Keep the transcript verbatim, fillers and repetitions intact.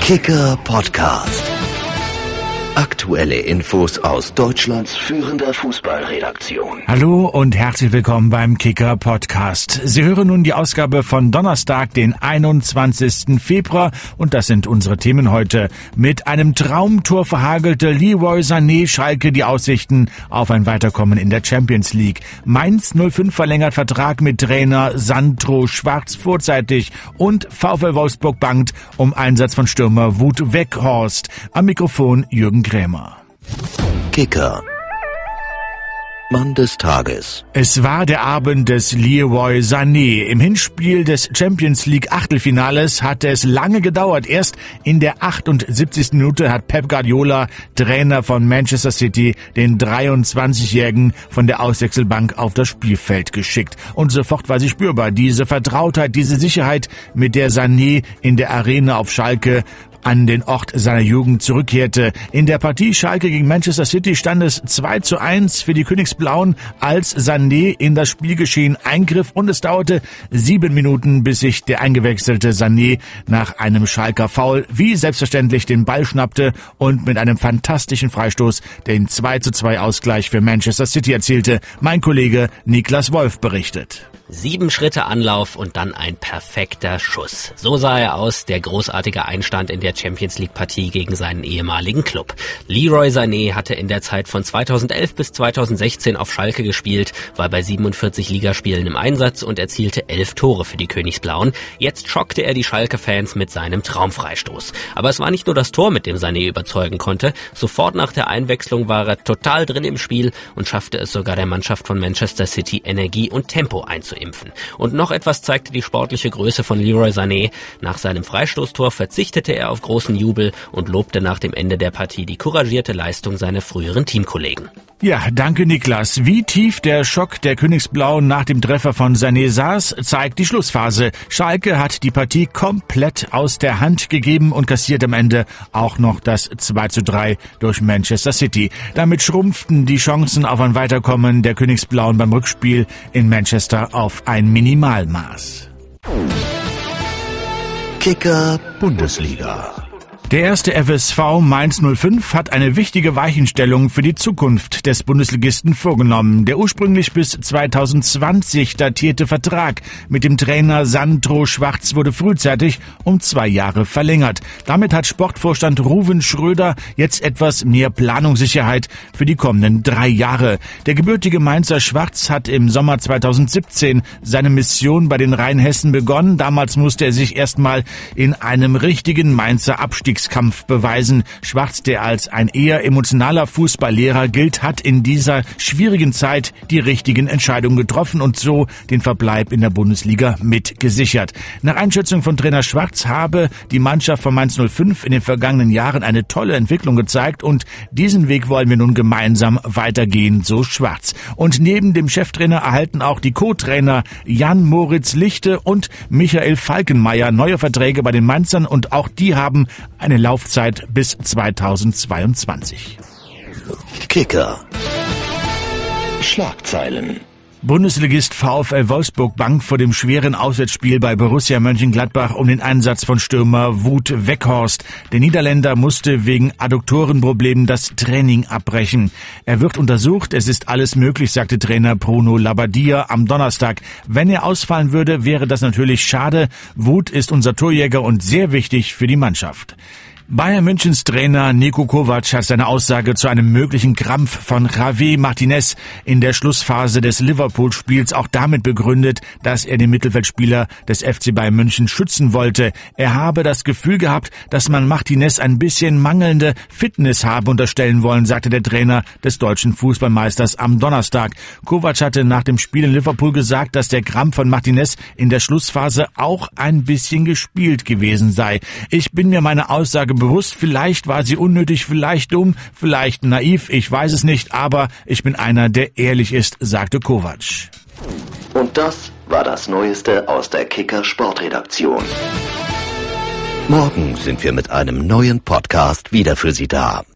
Kicker Podcast. Aktuelle Infos aus Deutschlands führender Fußballredaktion. Hallo und herzlich willkommen beim Kicker Podcast. Sie hören nun die Ausgabe von Donnerstag, den einundzwanzigsten Februar, und das sind unsere Themen heute. Mit einem Traumtor verhagelte Leroy Sané Schalke die Aussichten auf ein Weiterkommen in der Champions League. Mainz null fünf verlängert Vertrag mit Trainer Sandro Schwarz vorzeitig und VfL Wolfsburg bangt um Einsatz von Stürmer Wout Weghorst. Am Mikrofon Jürgen Krämer. Kicker. Mann des Tages. Es war der Abend des Leroy Sané. Im Hinspiel des Champions League Achtelfinales hatte es lange gedauert. Erst in der achtundsiebzigsten Minute hat Pep Guardiola, Trainer von Manchester City, den dreiundzwanzigjährigen von der Auswechselbank auf das Spielfeld geschickt. Und sofort war sie spürbar. Diese Vertrautheit, diese Sicherheit, mit der Sané in der Arena auf Schalke an den Ort seiner Jugend zurückkehrte. In der Partie Schalke gegen Manchester City stand es zwei zu eins für die Königsblauen, als Sané in das Spielgeschehen eingriff, und es dauerte sieben Minuten, bis sich der eingewechselte Sané nach einem Schalker Foul wie selbstverständlich den Ball schnappte und mit einem fantastischen Freistoß den zwei zu zwei Ausgleich für Manchester City erzielte. Mein Kollege Niklas Wolf berichtet. Sieben Schritte Anlauf und dann ein perfekter Schuss. So sah er aus, der großartige Einstand in der Champions-League-Partie gegen seinen ehemaligen Club. Leroy Sané hatte in der Zeit von zweitausendelf bis zweitausendsechzehn auf Schalke gespielt, war bei siebenundvierzig Ligaspielen im Einsatz und erzielte elf Tore für die Königsblauen. Jetzt schockte er die Schalke-Fans mit seinem Traumfreistoß. Aber es war nicht nur das Tor, mit dem Sané überzeugen konnte. Sofort nach der Einwechslung war er total drin im Spiel und schaffte es sogar der Mannschaft von Manchester City, Energie und Tempo einzuimpfen. Und noch etwas zeigte die sportliche Größe von Leroy Sané. Nach seinem Freistoßtor verzichtete er auf großen Jubel und lobte nach dem Ende der Partie die couragierte Leistung seiner früheren Teamkollegen. Ja, danke Niklas. Wie tief der Schock der Königsblauen nach dem Treffer von Sané saß, zeigt die Schlussphase. Schalke hat die Partie komplett aus der Hand gegeben und kassiert am Ende auch noch das zwei zu drei durch Manchester City. Damit schrumpften die Chancen auf ein Weiterkommen der Königsblauen beim Rückspiel in Manchester auf ein Minimalmaß. Kicker Bundesliga. Der erste F S V Mainz null fünf hat eine wichtige Weichenstellung für die Zukunft des Bundesligisten vorgenommen. Der ursprünglich bis zweitausendzwanzig datierte Vertrag mit dem Trainer Sandro Schwarz wurde frühzeitig um zwei Jahre verlängert. Damit hat Sportvorstand Ruven Schröder jetzt etwas mehr Planungssicherheit für die kommenden drei Jahre. Der gebürtige Mainzer Schwarz hat im Sommer zweitausendsiebzehn seine Mission bei den Rheinhessen begonnen. Damals musste er sich erstmal in einem richtigen Mainzer Abstiegs Kampf beweisen. Schwarz, der als ein eher emotionaler Fußballlehrer gilt, hat in dieser schwierigen Zeit die richtigen Entscheidungen getroffen und so den Verbleib in der Bundesliga mitgesichert. Nach Einschätzung von Trainer Schwarz habe die Mannschaft von Mainz null fünf in den vergangenen Jahren eine tolle Entwicklung gezeigt und diesen Weg wollen wir nun gemeinsam weitergehen, so Schwarz. Und neben dem Cheftrainer erhalten auch die Co-Trainer Jan-Moritz Lichte und Michael Falkenmeier neue Verträge bei den Mainzern und auch die haben eine Laufzeit bis zweitausendzweiundzwanzig. Kicker. Schlagzeilen. Bundesligist VfL Wolfsburg bangt vor dem schweren Auswärtsspiel bei Borussia Mönchengladbach um den Einsatz von Stürmer Wout Weghorst. Der Niederländer musste wegen Adduktorenproblemen das Training abbrechen. Er wird untersucht, es ist alles möglich, sagte Trainer Bruno Labbadia am Donnerstag. Wenn er ausfallen würde, wäre das natürlich schade. Wout ist unser Torjäger und sehr wichtig für die Mannschaft. Bayern Münchens Trainer Niko Kovac hat seine Aussage zu einem möglichen Krampf von Javi Martinez in der Schlussphase des Liverpool-Spiels auch damit begründet, dass er den Mittelfeldspieler des F C Bayern München schützen wollte. Er habe das Gefühl gehabt, dass man Martinez ein bisschen mangelnde Fitness habe unterstellen wollen, sagte der Trainer des deutschen Fußballmeisters am Donnerstag. Kovac hatte nach dem Spiel in Liverpool gesagt, dass der Krampf von Martinez in der Schlussphase auch ein bisschen gespielt gewesen sei. Ich bin mir meiner Aussage bewusst, vielleicht war sie unnötig, vielleicht dumm, vielleicht naiv, ich weiß es nicht, aber ich bin einer, der ehrlich ist, sagte Kovac. Und das war das Neueste aus der Kicker Sportredaktion. Morgen sind wir mit einem neuen Podcast wieder für Sie da.